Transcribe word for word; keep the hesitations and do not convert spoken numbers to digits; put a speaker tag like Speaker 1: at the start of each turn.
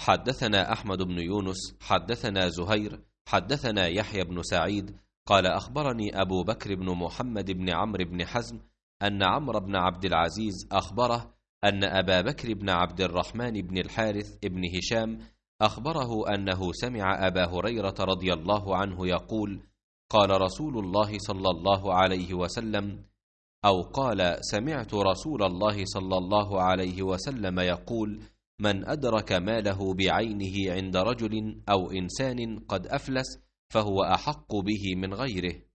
Speaker 1: حدثنا أحمد بن يونس حدثنا زهير حدثنا يحيى بن سعيد قال أخبرني أبو بكر بن محمد بن عمرو بن حزم أن عمرو بن عبد العزيز أخبره أن أبا بكر بن عبد الرحمن بن الحارث بن هشام أخبره أنه سمع أبا هريرة رضي الله عنه يقول قال رسول الله صلى الله عليه وسلم أو قال سمعت رسول الله صلى الله عليه وسلم يقول من أدرك ماله بعينه عند رجل أو إنسان قد أفلس فهو أحق به من غيره.